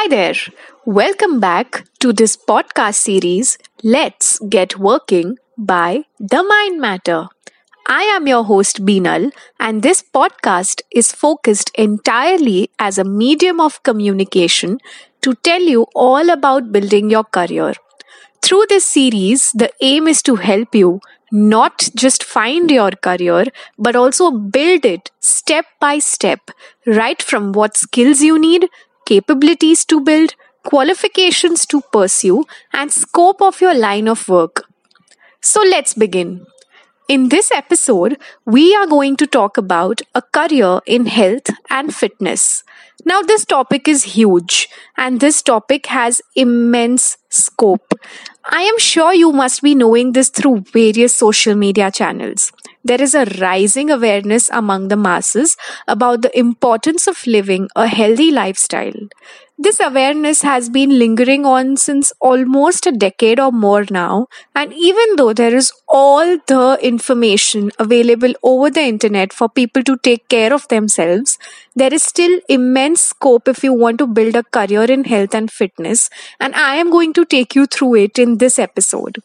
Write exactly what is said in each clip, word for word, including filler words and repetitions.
there. Welcome back to this podcast series, Let's Get Working by The Mind Matter. I am your host Beenal, and this podcast is focused entirely as a medium of communication to tell you all about building your career. Through this series, the aim is to help you not just find your career, but also build it step by step, right from what skills you need, capabilities to build, qualifications to pursue, and scope of your line of work. So let's begin. In this episode, we are going to talk about a career in health and fitness. Now, this topic is huge and this topic has immense scope. I am sure you must be knowing this through various social media channels. There is a rising awareness among the masses about the importance of living a healthy lifestyle. This awareness has been lingering on since almost a decade or more now, and even though there is all the information available over the internet for people to take care of themselves, there is still immense scope if you want to build a career in health and fitness, and I am going to take you through it in this episode.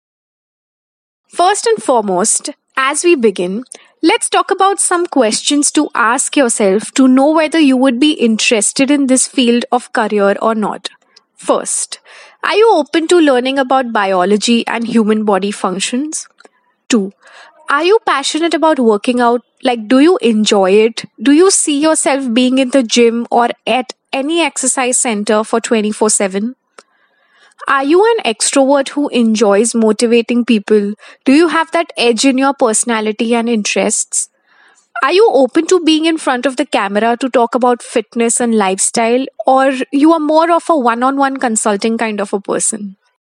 First and foremost, as we begin, let's talk about some questions to ask yourself to know whether you would be interested in this field of career or not. First, are you open to learning about biology and human body functions? Two, are you passionate about working out? Like, do you enjoy it? Do you see yourself being in the gym or at any exercise center for twenty-four seven? Are you an extrovert who enjoys motivating people? Do you have that edge in your personality and interests? Are you open to being in front of the camera to talk about fitness and lifestyle, or you are more of a one-on-one consulting kind of a person?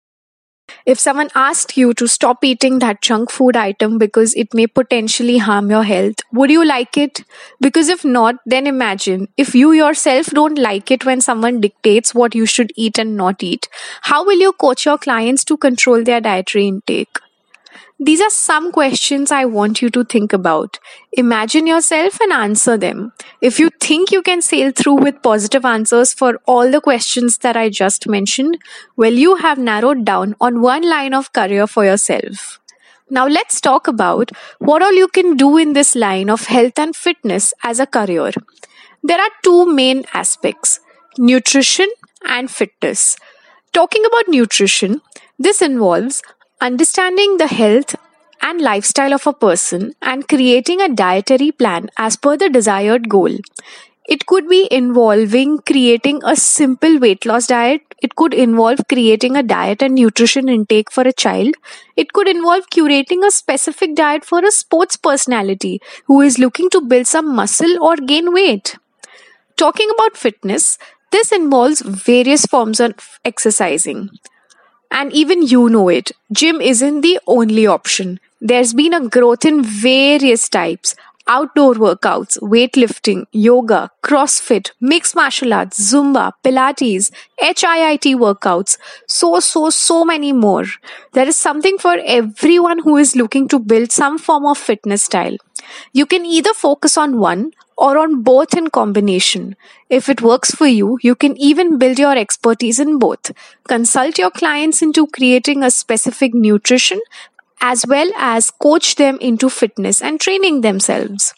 If someone asked you to stop eating that junk food item because it may potentially harm your health, would you like it? Because if not, then imagine if you yourself don't like it when someone dictates what you should eat and not eat, how will you coach your clients to control their dietary intake? These are some questions I want you to think about. Imagine yourself and answer them. If you think you can sail through with positive answers for all the questions that I just mentioned, well, you have narrowed down on one line of career for yourself. Now let's talk about what all you can do in this line of health and fitness as a career. There are two main aspects, nutrition and fitness. Talking about nutrition, this involves understanding the health and lifestyle of a person and creating a dietary plan as per the desired goal. It could be involving creating a simple weight loss diet. It could involve creating a diet and nutrition intake for a child. It could involve curating a specific diet for a sports personality who is looking to build some muscle or gain weight. Talking about fitness, this involves various forms of exercising. And even you know it, gym isn't the only option. There's been a growth in various types. Outdoor workouts, weightlifting, yoga, CrossFit, mixed martial arts, Zumba, Pilates, H I I T workouts, so, so, so many more. There is something for everyone who is looking to build some form of fitness style. You can either focus on one or on both in combination. If it works for you, you can even build your expertise in both. Consult your clients into creating a specific nutrition as well as coach them into fitness and training themselves.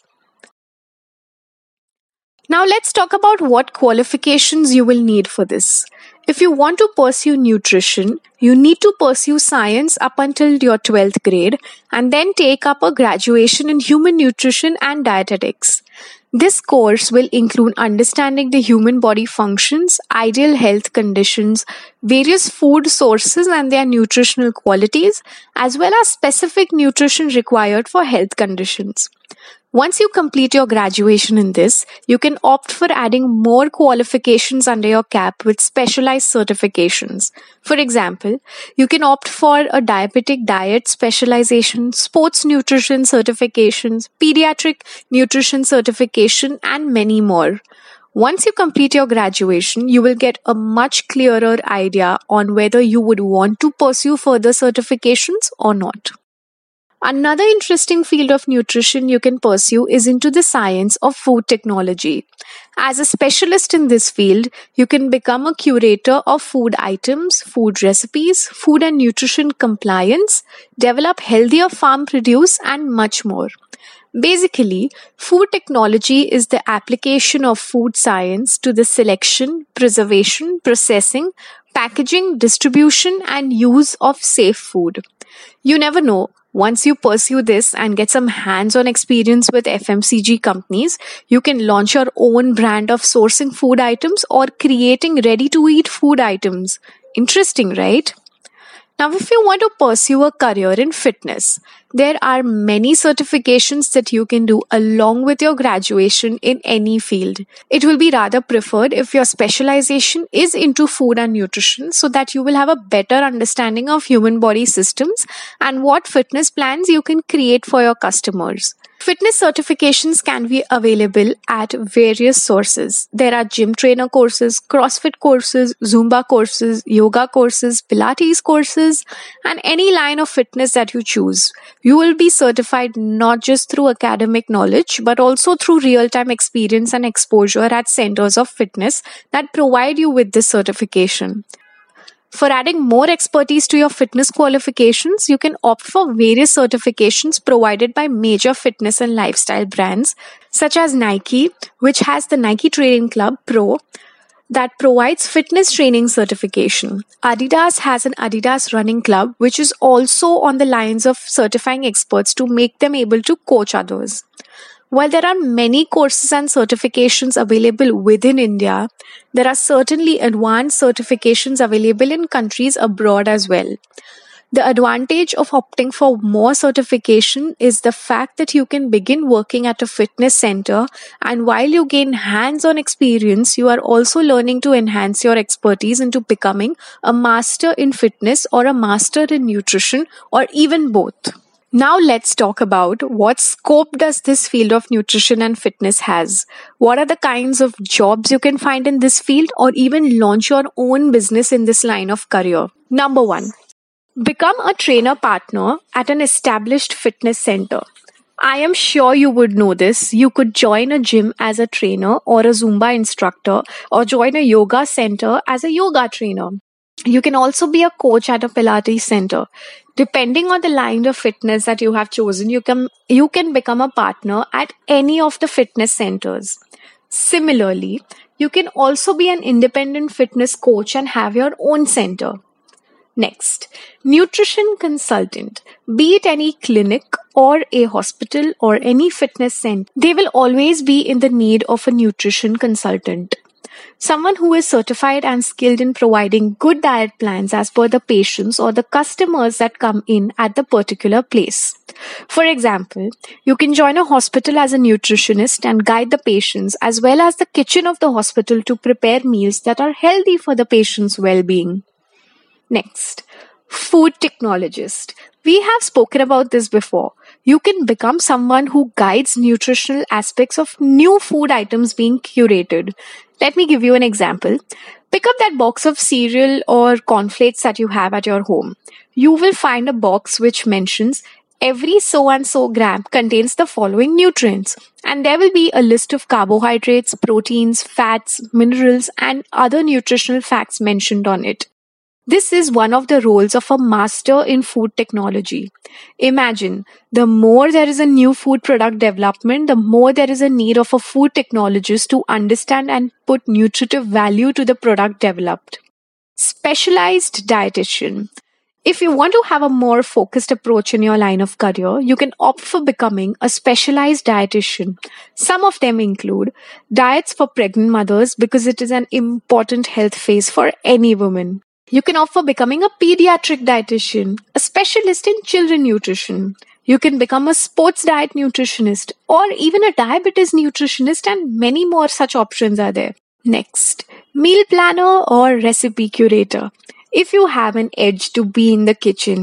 Now let's talk about what qualifications you will need for this. If you want to pursue nutrition, you need to pursue science up until your twelfth grade and then take up a graduation in human nutrition and dietetics. This course will include understanding the human body functions, ideal health conditions, various food sources and their nutritional qualities, as well as specific nutrition required for health conditions. Once you complete your graduation in this, you can opt for adding more qualifications under your cap with specialized certifications. For example, you can opt for a diabetic diet specialization, sports nutrition certifications, pediatric nutrition certification, and many more. Once you complete your graduation, you will get a much clearer idea on whether you would want to pursue further certifications or not. Another interesting field of nutrition you can pursue is into the science of food technology. As a specialist in this field, you can become a curator of food items, food recipes, food and nutrition compliance, develop healthier farm produce, and much more. Basically, food technology is the application of food science to the selection, preservation, processing, packaging, distribution, and use of safe food. You never know. Once you pursue this and get some hands on experience with F M C G companies, you can launch your own brand of sourcing food items or creating ready to eat food items. Interesting, right? Now, if you want to pursue a career in fitness, there are many certifications that you can do along with your graduation in any field. It will be rather preferred if your specialization is into food and nutrition so that you will have a better understanding of human body systems and what fitness plans you can create for your customers. Fitness certifications can be available at various sources. There are gym trainer courses, CrossFit courses, Zumba courses, yoga courses, Pilates courses, and any line of fitness that you choose. You will be certified not just through academic knowledge, but also through real-time experience and exposure at centers of fitness that provide you with this certification. For adding more expertise to your fitness qualifications, you can opt for various certifications provided by major fitness and lifestyle brands such as Nike, which has the Nike Training Club Pro that provides fitness training certification. Adidas has an Adidas Running Club, which is also on the lines of certifying experts to make them able to coach others. While there are many courses and certifications available within India, there are certainly advanced certifications available in countries abroad as well. The advantage of opting for more certification is the fact that you can begin working at a fitness center, and while you gain hands-on experience, you are also learning to enhance your expertise into becoming a master in fitness or a master in nutrition or even both. Now let's talk about what scope does this field of nutrition and fitness has. What are the kinds of jobs you can find in this field or even launch your own business in this line of career? Number one, become a trainer partner at an established fitness center. I am sure you would know this. You could join a gym as a trainer or a Zumba instructor or join a yoga center as a yoga trainer. You can also be a coach at a Pilates center. Depending on the line of fitness that you have chosen, you can, you can become a partner at any of the fitness centers. Similarly, you can also be an independent fitness coach and have your own center. Next, nutrition consultant. Be it any clinic or a hospital or any fitness center, they will always be in the need of a nutrition consultant. Someone who is certified and skilled in providing good diet plans as per the patients or the customers that come in at the particular place. For example, you can join a hospital as a nutritionist and guide the patients as well as the kitchen of the hospital to prepare meals that are healthy for the patient's well-being. Next, food technologist. We have spoken about this before. You can become someone who guides nutritional aspects of new food items being curated. Let me give you an example. Pick up that box of cereal or cornflakes that you have at your home. You will find a box which mentions every so and so gram contains the following nutrients, and there will be a list of carbohydrates, proteins, fats, minerals, and other nutritional facts mentioned on it. This is one of the roles of a master in food technology. Imagine, the more there is a new food product development, the more there is a need of a food technologist to understand and put nutritive value to the product developed. Specialized dietitian. If you want to have a more focused approach in your line of career, you can opt for becoming a specialized dietitian. Some of them include diets for pregnant mothers because it is an important health phase for any woman. You can opt for becoming a pediatric dietitian, a specialist in children nutrition. You can become a sports diet nutritionist or even a diabetes nutritionist, and many more such options are there. Next, meal planner or recipe curator. If you have an edge to be in the kitchen,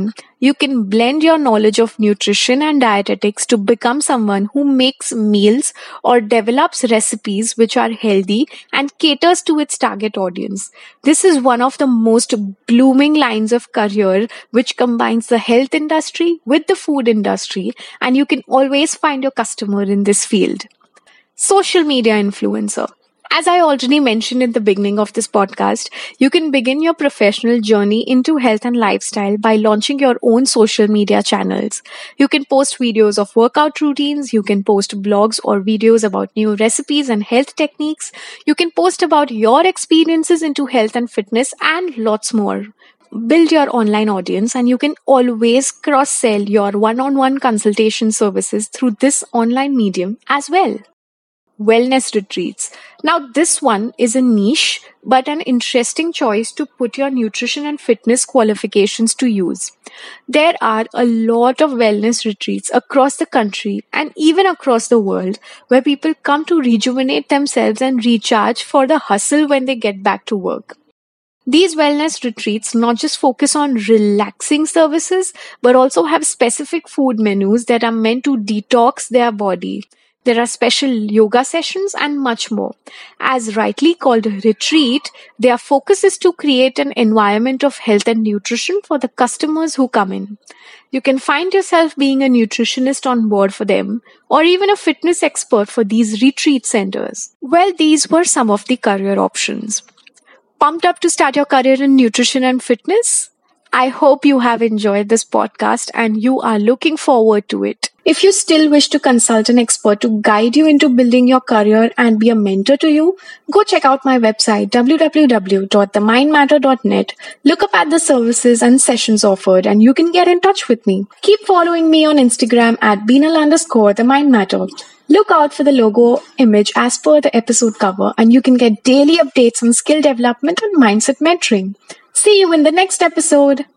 You can blend your knowledge of nutrition and dietetics to become someone who makes meals or develops recipes which are healthy and caters to its target audience. This is one of the most blooming lines of career which combines the health industry with the food industry, and you can always find your customer in this field. Social media influencer. As I already mentioned in the beginning of this podcast, you can begin your professional journey into health and lifestyle by launching your own social media channels. You can post videos of workout routines, you can post blogs or videos about new recipes and health techniques, you can post about your experiences into health and fitness, and lots more. Build your online audience, and you can always cross-sell your one-on-one consultation services through this online medium as well. Wellness retreats. Now, this one is a niche, but an interesting choice to put your nutrition and fitness qualifications to use. There are a lot of wellness retreats across the country and even across the world where people come to rejuvenate themselves and recharge for the hustle when they get back to work. These wellness retreats not just focus on relaxing services, but also have specific food menus that are meant to detox their body. There are special yoga sessions and much more. As rightly called retreat, their focus is to create an environment of health and nutrition for the customers who come in. You can find yourself being a nutritionist on board for them, or even a fitness expert for these retreat centers. Well, these were some of the career options. Pumped up to start your career in nutrition and fitness? I hope you have enjoyed this podcast and you are looking forward to it. If you still wish to consult an expert to guide you into building your career and be a mentor to you, go check out my website w w w dot the mind matter dot net. Look up at the services and sessions offered and you can get in touch with me. Keep following me on Instagram at Beenal underscore the mind matter. Look out for the logo image as per the episode cover and you can get daily updates on skill development and mindset mentoring. See you in the next episode.